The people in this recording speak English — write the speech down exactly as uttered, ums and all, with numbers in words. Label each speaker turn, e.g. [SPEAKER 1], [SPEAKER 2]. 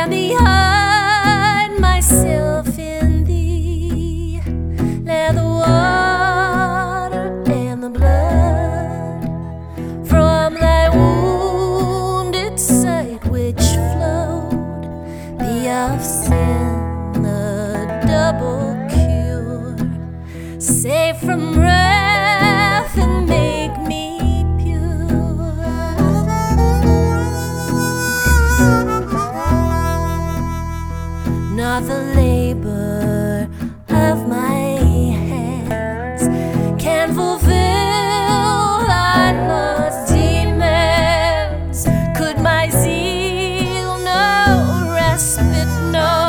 [SPEAKER 1] and hide myself in thee. Let the water and the blood from thy wounded side which flowed be of sin a double cure, save from wrath and make me pure. Not the labor of my hands can fulfill thy lost demands. Could my zeal no respite know?